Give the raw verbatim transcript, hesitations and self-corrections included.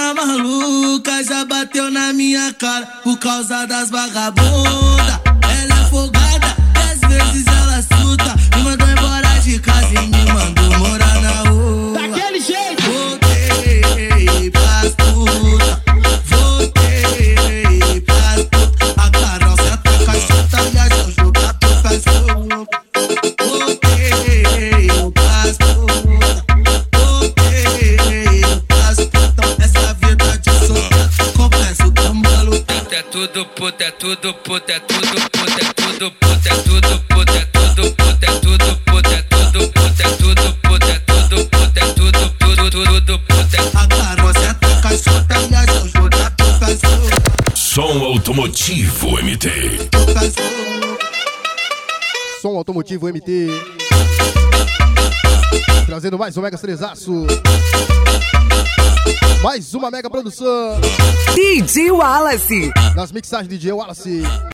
tá maluca, já bateu na minha cara por causa das vagabundas. Ela é folgada, às vezes ela suta, me mandou embora de casa e me mandou morar na rua. Daquele jeito! Voltei pras puta, voltei pras puta. A Carol senta a caixota e a Jojo tá pro cachorro. Voltei pras puta, voltei pras puta. Essa vida de solteiro, confesso que eu maluco. É tudo puta, é tudo puta, é tudo puta, é tudo puta, é tudo puta, é tudo puta, é tudo puta, é tudo puta, é tudo puta, é tudo puta, é tudo, tudo, tudo puta. A Carol senta a caixota e a Jojo tá pro cachorro. Som Automotivo M T. Som Automotivo M T. Trazendo mais um mega estresaço. Mais uma mega produção. D J Wallace. Nas mixagens D J Wallace.